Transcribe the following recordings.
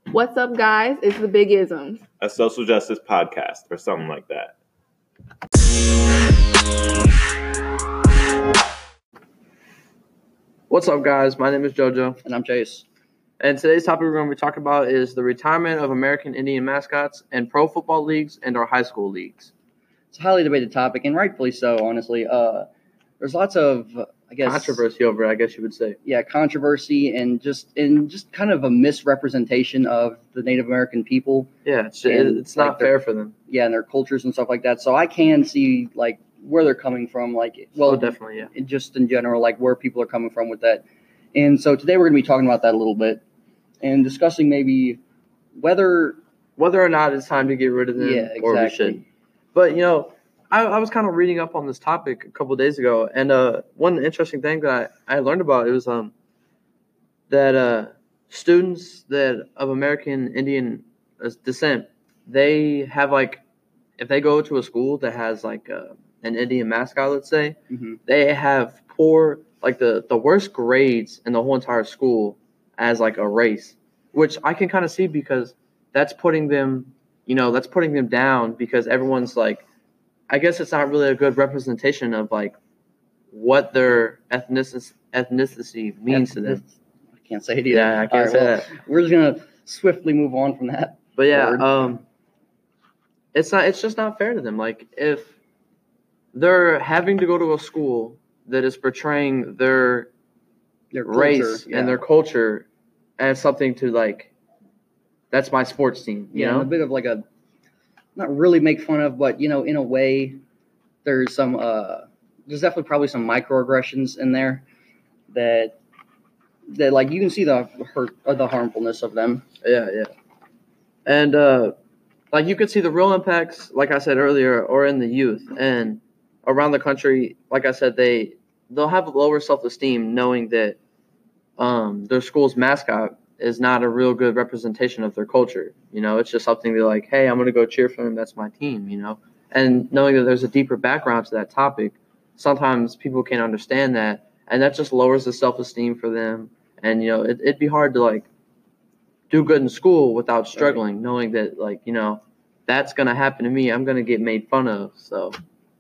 What's up, guys? It's the Big Isms. A social justice podcast or something like that. What's up, guys? My name is JoJo. And I'm Chase. And today's topic we're going to be talking about is the retirement of American Indian mascots and pro football leagues and our high school leagues. It's a highly debated topic, and rightfully so, honestly. There's lots of, Controversy over it, I guess you would say. Yeah, controversy and just kind of a misrepresentation of the Native American people. Yeah, it's not fair for them. Yeah, and their cultures and stuff like that. So I can see, where they're coming from. Definitely, yeah. Just in general, where people are coming from with that. And so today we're going to be talking about that a little bit and discussing maybe whether or not it's time to get rid of them or we should. But, I was kind of reading up on this topic a couple of days ago, and one interesting thing that I learned about, it was that students of American Indian descent, they have, if they go to a school that has, an Indian mascot, let's say, they have poor, the worst grades in the whole entire school as, a race, which I can kind of see because that's putting them down because everyone's, I guess it's not really a good representation of what their ethnicity means to them. I can't say it either. Yeah, I can't say that. We're just gonna swiftly move on from that. But yeah, it's just not fair to them. If they're having to go to a school that is portraying their race and their culture as something to that's my sports team. You know, a bit of a. Not really make fun of, but in a way, there's there's definitely probably some microaggressions in there that you can see the hurt or the harmfulness of them. Yeah, and you could see the real impacts, like I said earlier, or in the youth and around the country. Like I said, they'll have lower self-esteem knowing that their school's mascot is not a real good representation of their culture. It's just something they're hey, I'm going to go cheer for them. That's my team, And knowing that there's a deeper background to that topic, sometimes people can't understand that. And that just lowers the self-esteem for them. And, it'd be hard to, do good in school without struggling, knowing that, that's going to happen to me. I'm going to get made fun of. So,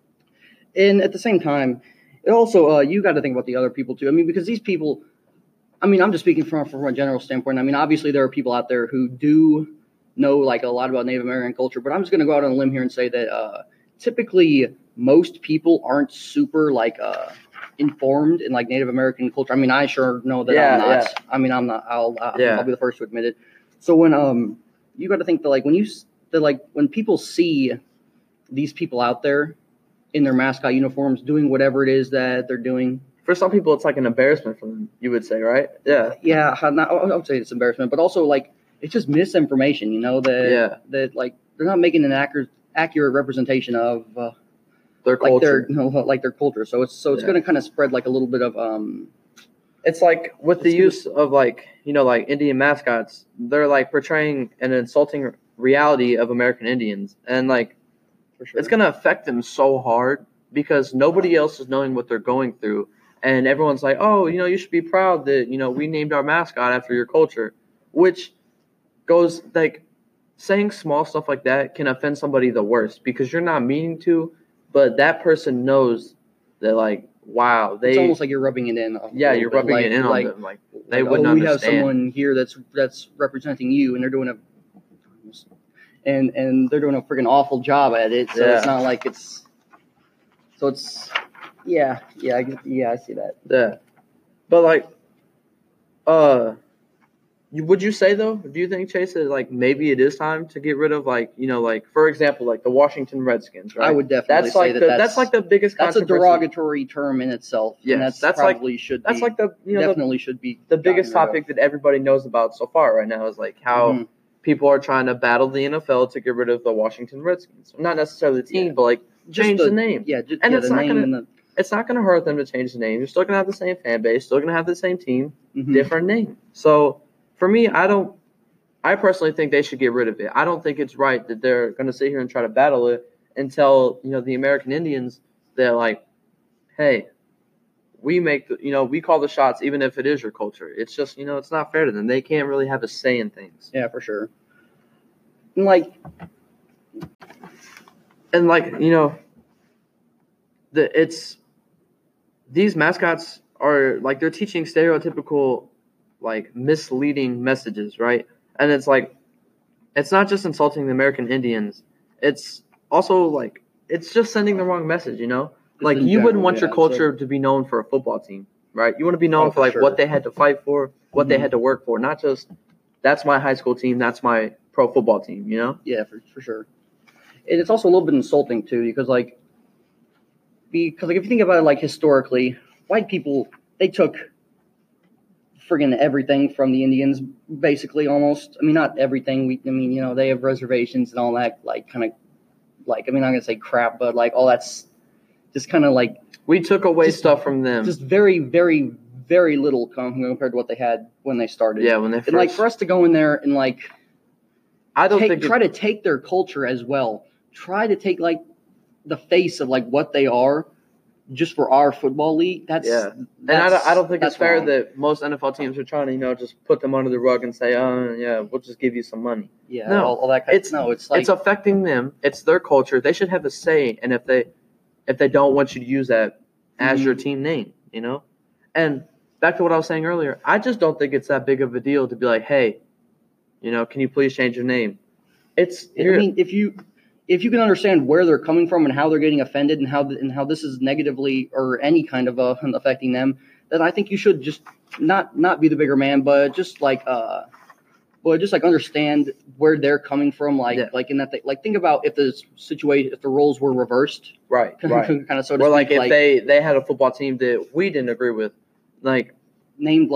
and at the same time, it also, you got to think about the other people, too. Because these people, I'm just speaking from a general standpoint. Obviously there are people out there who do know a lot about Native American culture, but I'm just going to go out on a limb here and say that typically most people aren't super informed in Native American culture. I sure know that I'm not. Yeah. I'm not. I'll be the first to admit it. So when you got to think that when people see these people out there in their mascot uniforms doing whatever it is that they're doing. For some people, it's an embarrassment for them, you would say, right? Yeah. Yeah, I would say it's embarrassment, but also, it's just misinformation, that they're not making an accurate representation of their culture. Their culture. So it's going to kind of spread a little bit of It's with the use of Indian mascots, they're portraying an insulting reality of American Indians, and for sure. It's going to affect them so hard because nobody else is knowing what they're going through. And everyone's you should be proud that, we named our mascot after your culture, which goes saying small stuff like that can offend somebody the worst because you're not meaning to, but that person knows that wow, it's almost you're rubbing it in. Yeah, you're rubbing it in on them. They wouldn't understand. We have someone here that's representing you, and they're doing and they're doing a freaking awful job at it. So it's not it's. So it's. Yeah, I see that. Yeah, but would you say though? Do you think, Chase, that maybe it is time to get rid of for example, the Washington Redskins? Right? I would definitely say that's the biggest. That's a derogatory term in itself. Yes, and probably should be. That's definitely should be the biggest topic that everybody knows about so far right now is how people are trying to battle the NFL to get rid of the Washington Redskins. Not necessarily the team, but change the name. Yeah, and it's not going to. It's not going to hurt them to change the name. You're still going to have the same fan base, still going to have the same team, different name. So for me, I personally think they should get rid of it. I don't think it's right that they're going to sit here and try to battle it and tell the American Indians that hey, we make we call the shots even if it is your culture. It's just it's not fair to them. They can't really have a say in things. Yeah, for sure. And like these mascots are like they're teaching stereotypical like misleading messages, right? And it's like it's not just insulting the American Indians. It's also like it's just sending the wrong message, Like you wouldn't want your culture to be known for a football team, right? You want to be known for like what they had to fight for, what they had to work for, not just that's my high school team, that's my pro football team, Yeah, for sure. And it's also a little bit insulting too, because if you think about it, like historically, white people they took friggin' everything from the Indians, basically almost. I mean, not everything. They have reservations and all that, like kind of, like I'm not gonna say crap, but like all that's just kind of like we took away stuff from them. Just very, very, very little compared to what they had when they started. Yeah, when they first. And like for us to go in there and like, try to take their culture as well. Try to take like the face of like what they are. Just for our football league, and I don't think it's fair wrong. that most NFL teams are trying to, just put them under the rug and say, "Oh, yeah, we'll just give you some money." Yeah, no, all that kind it's like it's affecting them. It's their culture. They should have a say, and if they don't want you to use that as your team name, And back to what I was saying earlier, I just don't think it's that big of a deal to be like, "Hey, can you please change your name?" If you can understand where they're coming from and how they're getting offended and how this is negatively or any kind of affecting them, then I think you should just not be the bigger man, but just understand where they're coming from, like in that think about if the roles were reversed, right, kind of so to or speak, like if they had a football team that we didn't agree with, like named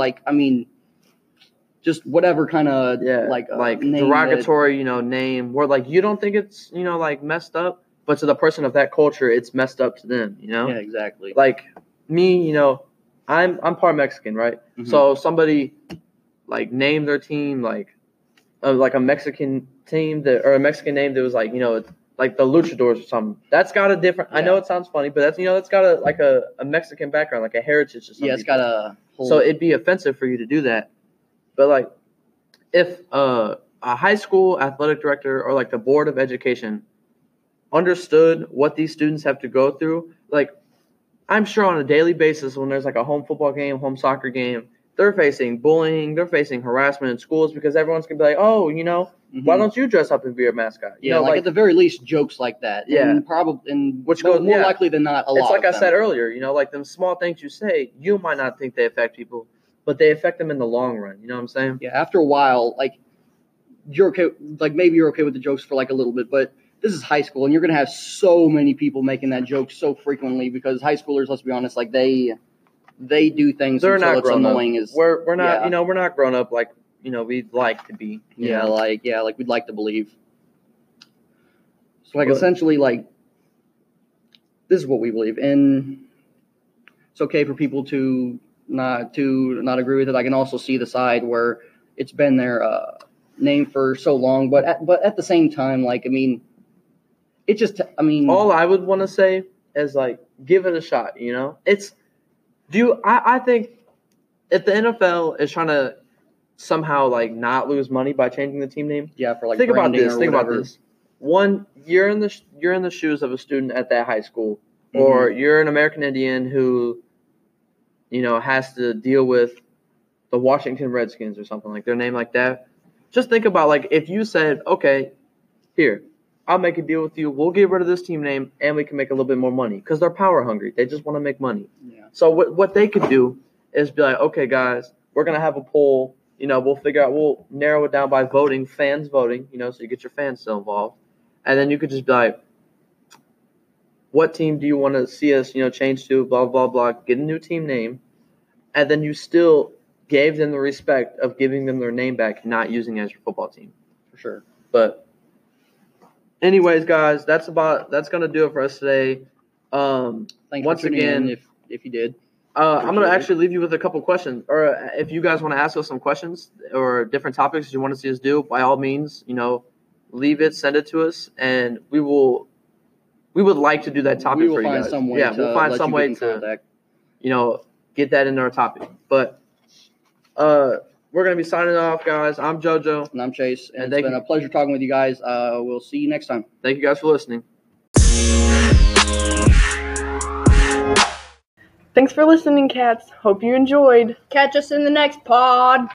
just whatever kind of derogatory, name where like you don't think it's like messed up, but to the person of that culture, it's messed up to them. Yeah, exactly. Like me, I'm part Mexican, right? Mm-hmm. So somebody like named their team like a Mexican team or a Mexican name that was like like the Luchadors or something. That's got a different. Yeah. I know it sounds funny, but that's that's got a Mexican background, like a heritage or something. Yeah, it's got a whole. So it'd be offensive for you to do that. But like, if a high school athletic director or like the board of education understood what these students have to go through, like I'm sure on a daily basis when there's like a home football game, home soccer game, they're facing bullying, they're facing harassment in schools because everyone's gonna be like, oh, why don't you dress up and be a mascot? Yeah, like at the very least, jokes like that. Yeah, and which goes more likely than not. It's like I said earlier, like them small things you say, you might not think they affect people. But they affect them in the long run. You know what I'm saying? Yeah. After a while, like you're okay. Like maybe you're okay with the jokes for like a little bit, but this is high school, and you're gonna have so many people making that joke so frequently because high schoolers, let's be honest, like they do things they're until not it's annoying. We're not. Yeah. We're not grown up like we'd like to be. Like we'd like to believe. So essentially this is what we believe, and it's okay for people to not agree with it. I can also see the side where it's been their name for so long, but at the same time, all I would want to say is like give it a shot. I think if the NFL is trying to somehow like not lose money by changing the team name, for like think about this. Think about this. One, you're in the shoes of a student at that high school, or you're an American Indian who has to deal with the Washington Redskins or something like their name like that. Just think about like if you said, okay, here, I'll make a deal with you. We'll get rid of this team name and we can make a little bit more money because they're power hungry. They just want to make money. Yeah. So what they could do is be like, okay, guys, we're going to have a poll. We'll narrow it down by voting, fans voting, so you get your fans still involved. And then you could just be like, what team do you want to see us, change to, blah, blah, blah, get a new team name. And then you still gave them the respect of giving them their name back, not using it as your football team. For sure. But anyways, guys, that's going to do it for us today. Thanks once again, if you did. I'm going to actually leave you with a couple questions. Or if you guys want to ask us some questions or different topics you want to see us do, by all means, leave it, send it to us, and we would like to do that topic for you guys. We'll find some way to get that into our topic. But we're going to be signing off, guys. I'm JoJo. And I'm Chase. And it's been a pleasure talking with you guys. We'll see you next time. Thank you guys for listening. Thanks for listening, cats. Hope you enjoyed. Catch us in the next pod.